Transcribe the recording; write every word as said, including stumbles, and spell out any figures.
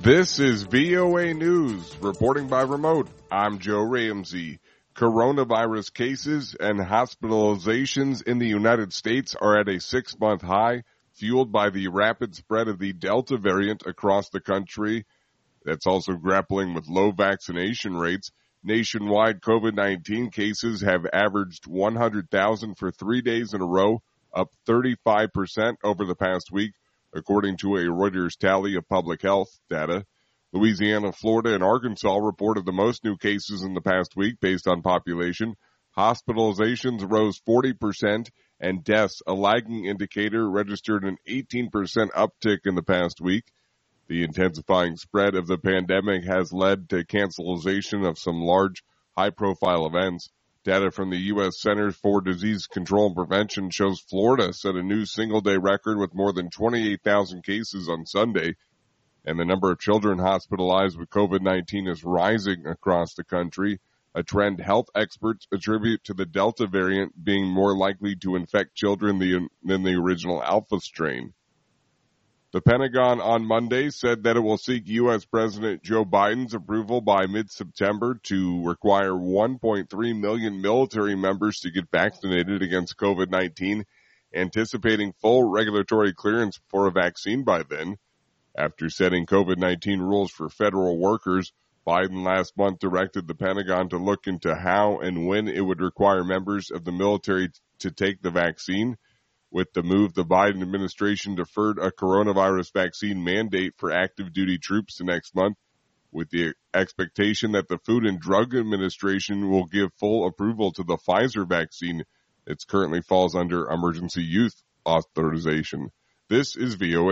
This is V O A News, reporting by remote. I'm Joe Ramsey. Coronavirus cases and hospitalizations in the United States are at a six-month high, fueled by the rapid spread of the Delta variant across the country. That's also grappling with low vaccination rates. Nationwide COVID nineteen cases have averaged one hundred thousand for three days in a row, up thirty-five percent over the past week, according to a Reuters tally of public health data. Louisiana, Florida, and Arkansas reported the most new cases in the past week based on population. Hospitalizations rose forty percent, and deaths, a lagging indicator, registered an eighteen percent uptick in the past week. The intensifying spread of the pandemic has led to cancellation of some large, high-profile events. Data from the U S Centers for Disease Control and Prevention shows Florida set a new single-day record with more than twenty-eight thousand cases on Sunday, and the number of children hospitalized with COVID nineteen is rising across the country, a trend health experts attribute to the Delta variant being more likely to infect children than the original Alpha strain. The Pentagon on Monday said that it will seek U S President Joe Biden's approval by mid-September to require one point three million military members to get vaccinated against COVID nineteen, anticipating full regulatory clearance for a vaccine by then. After setting COVID nineteen rules for federal workers, Biden last month directed the Pentagon to look into how and when it would require members of the military to take the vaccine. With the move, the Biden administration deferred a coronavirus vaccine mandate for active duty troops to next month, with the expectation that the Food and Drug Administration will give full approval to the Pfizer vaccine. It currently falls under emergency use authorization. This is V O A.